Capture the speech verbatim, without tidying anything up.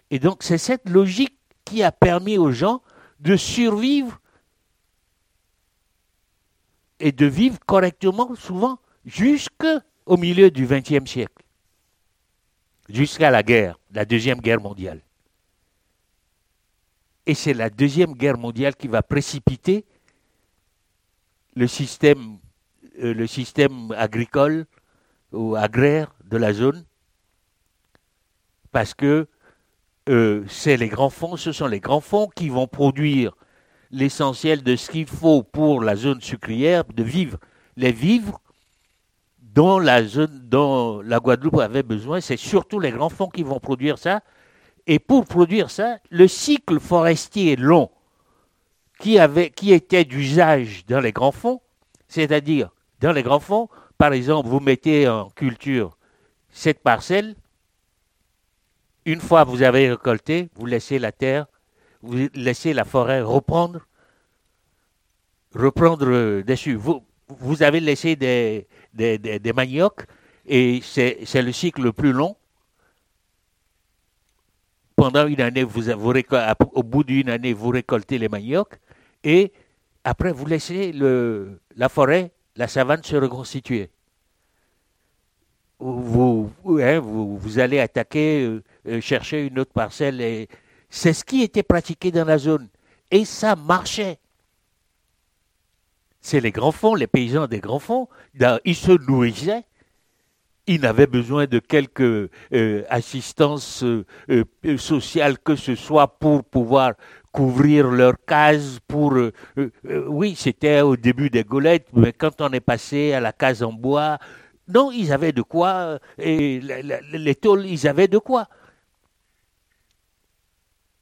Et donc, c'est cette logique qui a permis aux gens de survivre et de vivre correctement, souvent, jusqu'au milieu du vingtième siècle, jusqu'à la guerre, la Deuxième Guerre mondiale. Et c'est la Deuxième Guerre mondiale qui va précipiter le système, euh, le système agricole ou agraire de la zone, parce que euh, c'est les grands fonds, ce sont les grands fonds qui vont produire l'essentiel de ce qu'il faut pour la zone sucrière, de vivre. Les vivres dont la zone, dont la Guadeloupe avait besoin, c'est surtout les grands fonds qui vont produire ça. Et pour produire ça, le cycle forestier long qui, avait, qui était d'usage dans les grands fonds, c'est-à-dire dans les grands fonds, par exemple, vous mettez en culture cette parcelle, une fois vous avez récolté, vous laissez la terre, vous laissez la forêt reprendre, reprendre dessus. Vous, vous avez laissé des, des, des, des maniocs et c'est, c'est le cycle le plus long. Pendant une année, vous, vous récol- au bout d'une année, vous récoltez les maniocs et après vous laissez le, la forêt, la savane se reconstituer. Vous, vous, hein, vous, vous allez attaquer, euh, chercher une autre parcelle. Et c'est ce qui était pratiqué dans la zone. Et ça marchait. C'est les grands fonds, les paysans des grands fonds. Ils se nourrissaient. Ils n'avaient besoin de quelque euh, assistance euh, euh, sociale que ce soit pour pouvoir couvrir leurs cases. Pour, euh, euh, oui, c'était au début des gaulettes, mais quand on est passé à la case en bois, non, ils avaient de quoi, et la, la, les tôles, ils avaient de quoi.